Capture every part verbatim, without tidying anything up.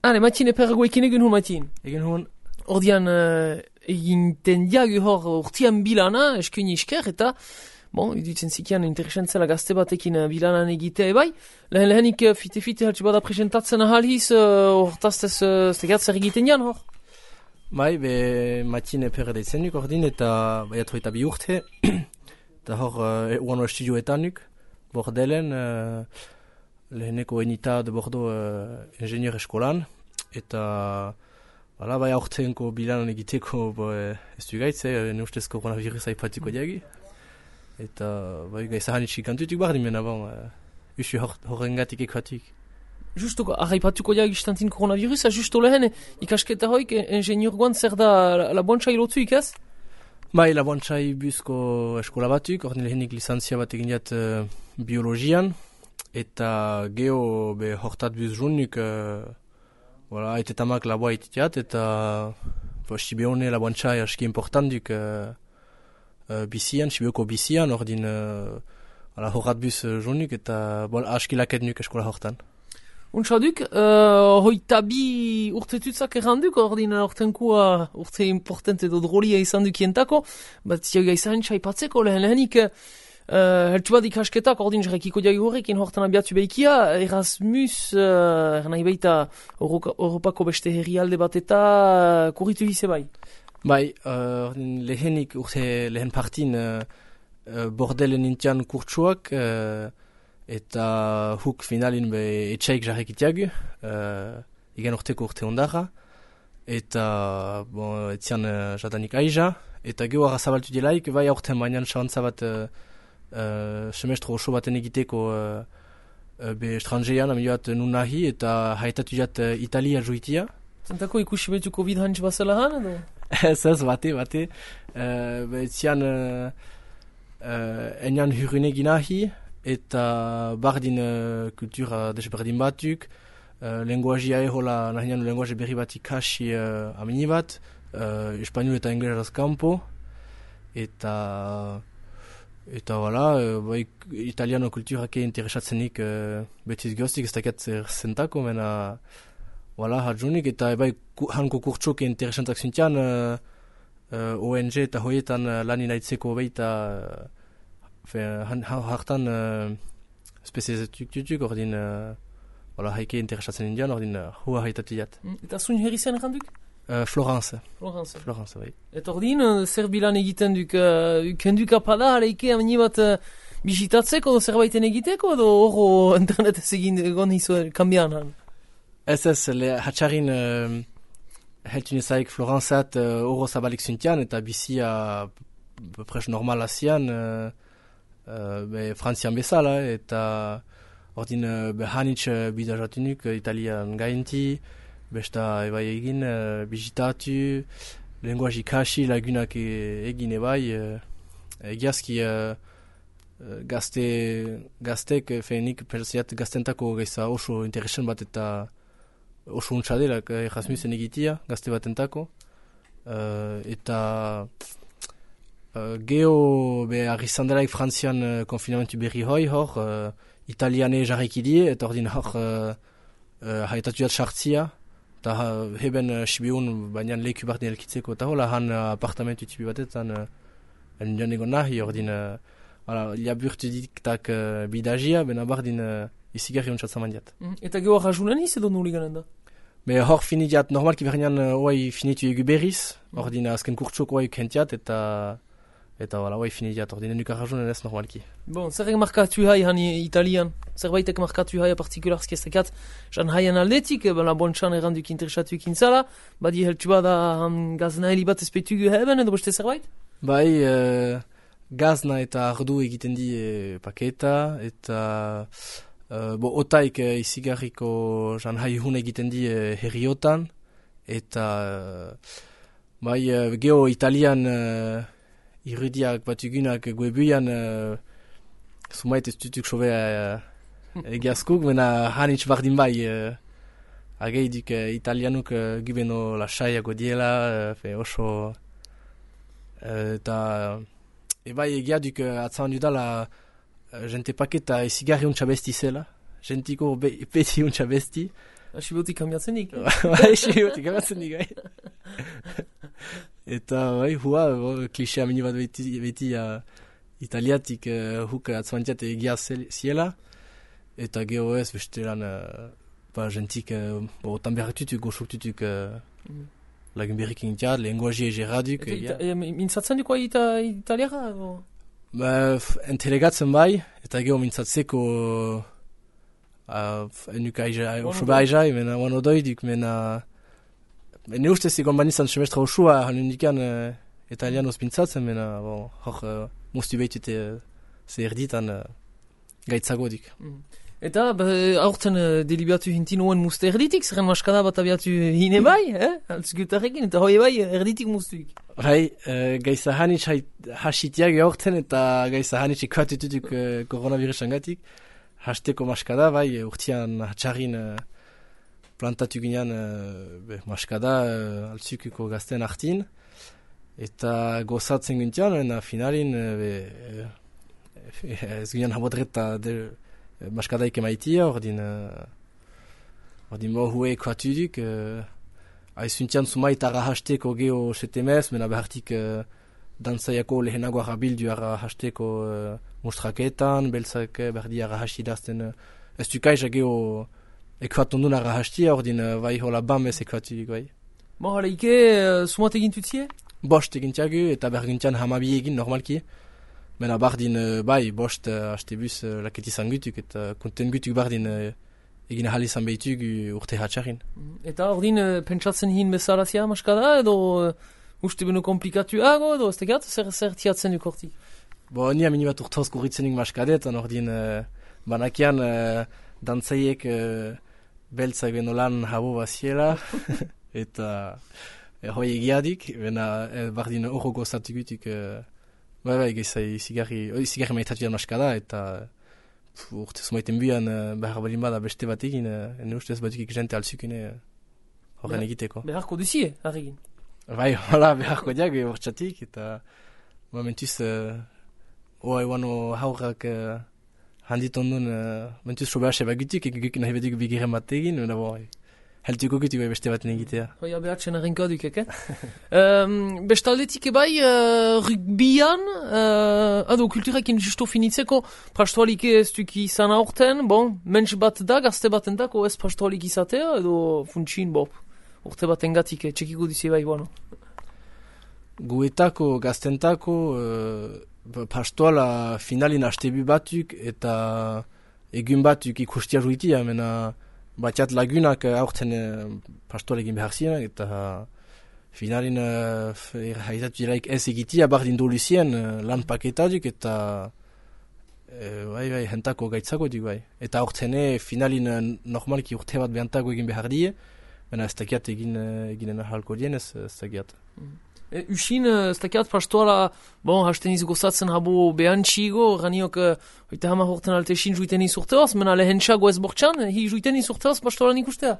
Hale, matine perragoekin egin hon matin. Egin hon. Ordian uh, eginten diagu hor urtian bilana, eskuni isker, eta bon, idutzen zikian interesantzela gazte batekin uh, bilanan egitea ebai. Lehen lehenik uh, fite-fite haltsi bada presentatzen ahaliz, hortaztez uh, stegat zer egiten jan hor? Bai, be matine perra deitzen duk ordin, eta bai atroita bi urte. Eta hor uh, uano estudioetan duk, Bordelen, uh, leheneko enita de Bordeaux uh, ingenieur eskolan, eta Hala, bai aurtenko bilanan egiteko bo, e, ez du gaitz, e, ne ustez koronavirus aipatiko diagi. Eta bai gaizahanitxik kantutik bardin mena, bon, e, usi horrengatik ekatik. Justo, aipatuko diagi istantin koronavirusa, justo lehen ikasketa hoik, ingenieur guan zer da labontxai lotuik ez? Bai, labontxai buzko eskola batuk, ordin lehenik licentzia bat egin diat uh, biologian, eta geho be hortat buz junnik, uh, Voilà, et tamak laboa ititiat, eta sibeone laboantxai aski important duk uh, uh, bizian, sibeoko bizian, ordin uh, horrat bus uh, jonik, eta bon, aski laket nuk eskola hortan. Untsa duk, uh, hoita bi urte tutzak erranduk, ordin ortenkua urte important edo drolia izan dukientako, bat ziaga izan txaipatzeko lehen lehenik, Uh, Hertsu bat ikasketak, ordin jarrekiko diagi horrekin horretan abiatu behikia, Erasmus, uh, nahi baita Europako beste herrialde bat eta uh, kurritu hize bai? Bai, uh, lehenik urte lehen partin uh, uh, Bordelen intian kurtsuak, uh, eta huk finalin be etxaik jarrekitiagu, uh, igen urteko urte ondara, eta bon, etzian uh, jadanik aiza, eta geho arrazabaltu dielaik, bai aurten bainan xarantza bat uh, Uh, semestro oso baten egiteko uh, uh, be estrangean amioat nun nahi eta haitatu jat uh, Italia joitia. Zentako ikusi betu COVID hanitz bazela han edo? Ez ez, bate, bate. Uh, be zian uh, uh, enian hurune ginahi eta bardin uh, kultura desberdin batuk. Uh, lenguazia ehola nahian lenguaze berri bat ikasi uh, amini bat. Uh, Espanol eta ingelesaz kampo. Eta... Eta wala, bai, italiano kulturake interesatzenik uh, betiz goztik ez dakat zer zentako, mena wala, hadjunik, eta bai, hanko kurtsoke interesantak zintian uh, uh, O N G eta hoietan uh, lani nahitzeko baita uh, hartan uh, speziazatuk tutuk, ordin uh, wala, haike interesatzen indian, ordin uh, hua haitatiat. Mm, eta zun herri zen erranduk? Uh, Florence. Florence. Florence, bai. Eta ordin, uh, zer bilan egiten duk, uh, ukenduk apada, hareike amini bat uh, bisitatzeko, zerbaiten egiteko, edo horro internetez egin egon izo kambian han? Ez ez, le hatxarin uh, heltun ezaik Florenceat horro uh, zabalik zuntian, eta bizia pres normal asian, uh, uh, be frantzian bezala, eta ordin uh, be hanitz uh, bidajatunuk uh, italian gainti, besta ebai egin, uh, bizitatu, lenguaz ikasi lagunak e, egin ebai, uh, egiazki uh, gazte, gaztek, fenik perziat gaztentako gaiza oso interesan bat eta oso untsadelak Erasmusen egitia, gazte batentako. Uh, eta uh, geho be arrizandelaik frantzian uh, konfinamentu berri hoi hor, uh, italiane jarrekidie, eta ordin hor uh, uh, haitatuat sartzia, eta uh, heben uh, sibiun baina leku bardin elkitzeko, eta hola han uh, apartamentu tipi batetan uh, elnian egon nahi, ordin uh, voilà, liaburtu diktak uh, bidagia, bena bardin uh, izigarri untsatzen mandiat. Mm. Eta geho arrajunan iz edo nuli ganen da? Me hor finidiat normalki berrenean uh, oai finitu egu berriz, mm. ordin azken kurtsok oai kentiat, eta eta voilà, oai finidiat, ordin enuk arrajunan ez normalki. Bon, zer egin markatu hai han italian? Zerbaitek markatu hai partikularski ez dakat, jan haian aldetik, la bontxan erranduk interesatu ekin zala, badi heltu bada han gazna heli bat espetugu heben edo beste zerbait? Bai, uh, gazna eta ardu egiten di e, paketa, eta uh, bo otaik e, izigarriko jan hai hun egiten di e, herriotan, eta uh, bai, uh, geho italian uh, irudiak batugunak guebuian uh, sumait ez dutuk sobe uh, egiazkuk, mena hanitz bardin bai uh, agei duk uh, italianuk uh, gubeno lasaiago diela, uh, fe oso uh, eta ebai egia duk uh, atzan dudala uh, jente paketa ezigarri untsa besti zela, jentiko be, beti untsa besti, Asibotik kambiatzenik. Bai, asibotik kambiatzenik, bai. Eta, bai, hua, klixea mini bat beti, beti uh, italiatik uh, huk atzmantiat egia ziela. Eta geho ez, beste lan, uh, ba, jentik, uh, otan behartutuk, goxoktutuk uh, mm. lagun berrik intiat, lenguaji egeraduk. Eta ita, mintzatzen duko ita, italiara? Ba, entelegatzen bai, eta geho mintzatzeko Uh, enuka aizai, osoba aizai, mena wan odoiduk, mena ne ustez egon banizan semestra osua, hanen dikan uh, italianos pintzatzen, mena bon, hor uh, mustu behitute uh, ze erditan uh, gaitzagodik. Mm. Eta aurten uh, delibatu hintin oen mustu erditik, zerren maskada bat abiatu hine bai, eh? Altzgutarekin, eta hoi bai erditik mustuik. Bai, uh, gaiza hanitz hasitiak aurten eta gaiza hanitz ikuatututuk uh, koronavirusangatik. Hasteko maskada, bai, urtean hatxarrin uh, plantatu ginean uh, maskada uh, altzukuko gazten hartin. Eta gozatzen gintian, ena finalin uh, ez ginean habodreta uh, maskadaik emaitia, ordin uh, ordin mohue ekuatuduk. Uh, Aizuntian sumait ara hasteko geho setemez, mena behartik uh, dantzaiako lehenago arabildu ara hasteko uh, mustraketan, beltzak berdi ara hastidazten uh, ez dukaiz geho ekuatondun ara hastia, ordin uh, bai hola bamez ekuatudik, bai. Bo, halaike, uh, sumat egin tutzie? Bost egin tiagu, eta bergintian hamabi egin normalki. Mena bardin, uh, bai, bost uh, hastebuz uh, laketizan gutuk, eta konten gutuk bardin uh, egin ahalizan behitug urte hatxarin. Eta ordin uh, pentsatzen hin bezarazia maskada, edo uh, uste beno komplikatuago, edo ez tegat, zer, zer tiatzen duk hortik? Bo, ni amini bat urtoz kurritzenik maskadet, ordin uh, banakian uh, dantzaiek uh, beltzak benolan habo baziela, eta uh, hoi egiadik, bena uh, bardin horro gozatu gutuk, uh, bai bai, gezai zigarri, oi zigarri maitatu maskada, eta uh, urte zumaiten buian uh, behar balin bada beste bat egin, uh, ene ustez batukik jente alzukune uh, horren egiteko. Beharko duzie, harregin? Bai, hola, beharko diag, hortxatik, eta momentuz, uh, oa eguano haurrak uh, handit ondun, uh, mentuz sobe hase bagutik, eguk nahi bedik bigiren bat egin, mena bo, heltuko gutik bai beste baten egitea. Hoia behatzen arrenka dukek, eh? um, bestaldetik ebai, uh, rugbian, uh, ado, kulturekin justo finitzeko, prastualik ez duk izan aurten, bon, mensch bat da, gazte baten dako, ez prastualik izatea, edo funtsin, bo, urte baten gatik, eh, txekiko duzi bai, bueno. Guetako, gaztentako, uh, pastoala finalin hastebu batuk eta egun batuk ikustia juitia, mena batiat lagunak aurten uh, pastoala egin behar ziren, eta finalin uh, haitatu diraik ez egitia, bardin doluzien uh, lan paketatuk, eta uh, bai, bai, hentako gaitzako duk, bai. Eta aurtene finalin uh, normalki urte bat behantako egin behar die, mena ez takiat egin eginen ahalko dien, ez, ez takiat. Mm. E, usin, ez takiat pastoala, bon, hasten iz gozatzen habo behantxigo, raniok, oita hama horten altesin juiten iz urteoz, mena lehentxago ez bortxan, hi juiten iz urteoz pastoala nik ustea?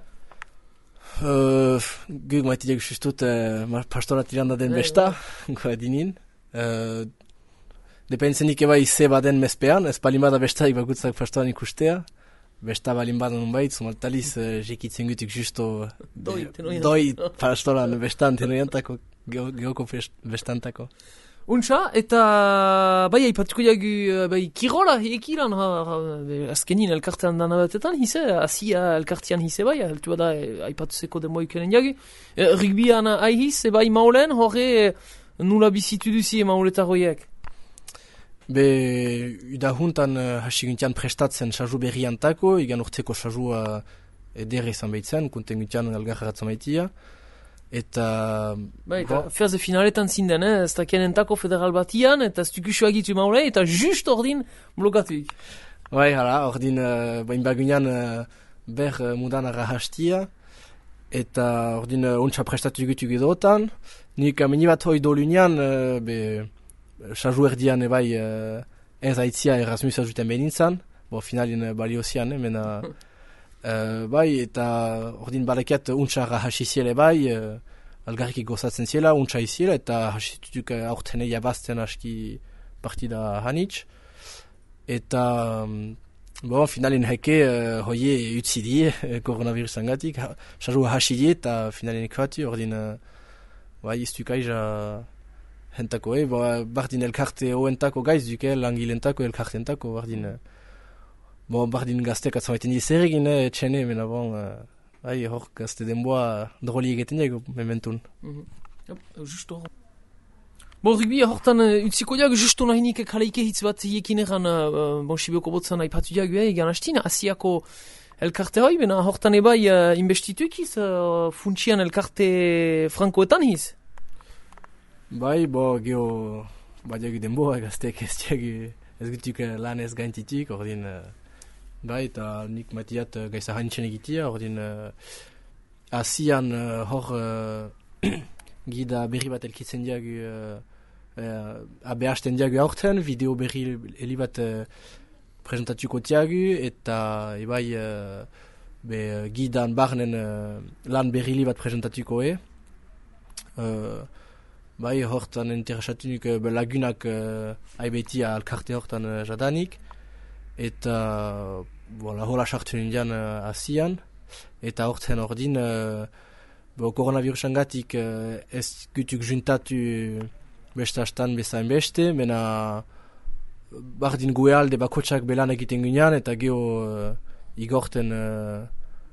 Uh, Guk maitiak justut uh, pastoala tiranda den e, besta, goa dinin. Uh, Dependzenik eba ize baden mezpean, ez palimada besta ibagutzak pastoala nik ustea. Besta balin badan unbait, zumaltaliz uh, jekitzen gutuk justo doi, uh, doi pastolan bestan tenoiantako, geoko bestantako. Untxa, eta bai, aipatuko jagu, bai, kirola, ekilan, azkenin elkartean dana batetan, hize, azia elkartean hize bai, altu bada aipatuzeko demoikenen jagu. E, rugbian aihiz, e bai maulen, horre nula bizitu duzi mauletarroiek? Be, uda juntan uh, hasiguntian prestatzen saju berriantako, igan urteko sajua eder izan behitzen, konten guntian algarratzen maitia. Eta... Ba, eta ferze finaletan zinden, eh? Ez da kenentako federal batian, eta ez dukusu agitu maule, eta just ordin blokatuik. Bai, hala, ordin uh, bain bagunean uh, ber uh, mudan arra hastia, eta ordin uh, ontsa prestatu gutu gidotan. Nik amini bat hoi dolunean, uh, be... Saju erdian ebai uh, ez aitzia Erasmus ajuten behintzan, bo finalin uh, baliozian, eh, mena uh, bai, eta ordin balakiat untxarra hasiziele bai, uh, algarriki gozatzen ziela, untxa iziela, eta hasitutuk uh, aurtene jabazten aski partida hanitz. Eta um, Bon, finalin heke, uh, hoie utzi die, koronavirusangatik, sarru hasi die, eta finalin ekuatu, ordin, uh, bai, iztukaija hentako, eh, ba, bardin elkarte hoentako gaiz duke, langilentako, elkartentako, bardin, uh, bon, bardin gaztek atzamaiten die zer egin, eh, etxene, mena bon, uh, bai, hor gazte denboa droli egiten diego, mementun. Mhm. Yep, justo. Bon, rugby hortan uh, utziko diag, justo nahinik kaleike hitz bat hiekin egan, uh, bon, Sibioko botzan aipatu diag, eh, egan hastin, Asiako elkarte hoi, bena hortan ebai uh, investituik iz, uh, funtsian elkarte frankoetan hiz? Bai, bo, geho, ba diagu denboa, gaztek ez diagu, ez gutuk lan ez gaintitik, ordin, uh, bai, eta nik matiat uh, gaiza hantzen egitia, ordin, uh, Asian uh, hor uh, gida berri bat elkitzen diagu, uh, uh, abehasten diagu aurten, video berri heli bat uh, presentatuko diagu, eta ebai uh, be, gidan barnen uh, lan berri bat presentatuko e. Uh, bai, hortan interesatunik uh, lagunak uh, aibetia alkarte hortan uh, jadanik, eta voilà, hola sartu nindian uh, Asian, eta horten ordin uh, Bo, koronavirusangatik uh, ez gutuk juntatu beste astan bezain beste, mena bardin gue alde bakotsak belan egiten ginean, eta geho uh, igorten uh,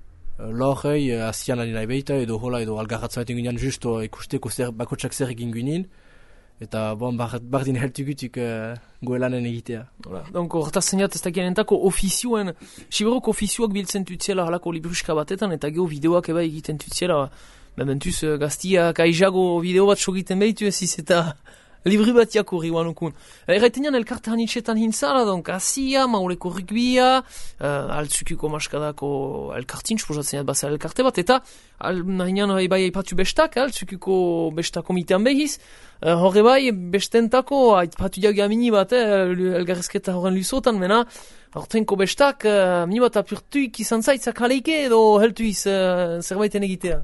lorrei uh, Asian alina ebeita, edo hola edo algarratzen ginean justo ikusteko zer, bakotsak zer egin ginen, eta bon, bardin heltu gutuk uh, gue lanen egitea. Voilà. Donc, hortaz zeniat ez dakien entako ofizioen, siberok ofizioak biltzen tutziela halako libruska batetan, eta geho videoak eba egiten tutziela, bementuz uh, gaztiak aizago video bat sogiten behitu ez iz, eta libri bat jakurri guanukun. Erraitenean elkarte hanitxetan hintzala, donc Asia, mauleko rugbia, uh, altzukuko maskadako elkartin, suposatzen jat bazara elkarte bat, eta al, nahinean bai aipatu bestak, altzukuko besta komitean behiz, uh, horre bai bestentako aipatu jagia mini bat, eh, elgarrezketa horren luzotan, mena, hortenko bestak, uh, mini bat apurtuik izan zaitzak aleike, edo heltuiz uh, zerbaiten egitea.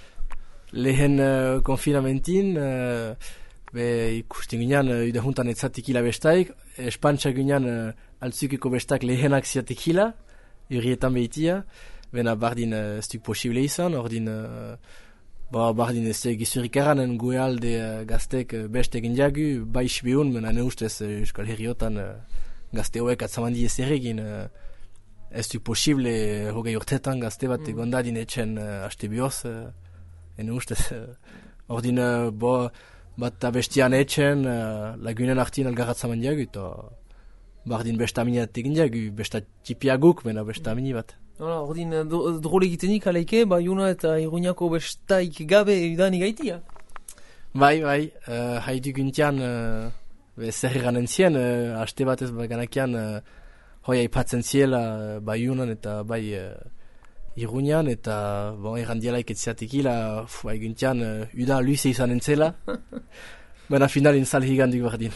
Lehen uh, konfinamentin, uh, be ikusten ginean, uh, udahuntan etzatikila bestaik, espantxak ginean uh, altzukiko bestak lehenak ziatikila, urrietan behitia, bena bardin uh, ez duk posible izan, ordin, uh, ba, bardin ez gizurik eranen gue alde uh, gaztek uh, beste egin jagu, baix behun, bena ne ustez uh, Euskal Herriotan uh, gazte hoek atzamandi ez erregin, uh, ez duk posible uh, hogei urtetan gazte bat mm. gondadin etxen uh, haste bioz, uh, ene ustez, uh, ordin, uh, bo, bat bestian etxen, uh, lagunen artin algarratzaman diagu, eta bardin bestaminiat egin diagu, besta tipiaguk, bena bestamini bat. Hala, ordin, drole egitenik aleike, ba, Iuna eta Iruñako bestaik gabe idan igaitia. Bai, bai, uh, haidu guntian, uh, zer eranen zien, uh, haste batez baganakian, uh, hoi aipatzen ziela, uh, bai Iunan eta bai uh, Iruñan, eta bon, errandialaik etziatekila, bai guntian, uh, uda luze izan entzela, baina finalin sal higandik bardin.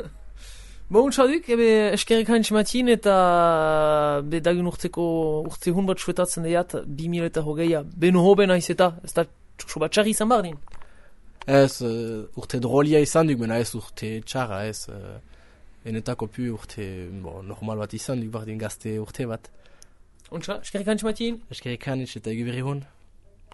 Bon, txaduk, ebe eskerrik hain tximatin, eta be dagun urteko urte hun bat suetatzen deiat, bi mila eta hogeia, beno hoben aiz eta, ez da txoso bat txarri izan bardin? Ez, uh, urte drolia izan duk, baina ez urte txarra, ez, uh, enetako pu urte bon, normal bat izan duk bardin gazte urte bat. Ontsa, eskerrik hain tximatin? Eskerrik hain, eta egu berri hon.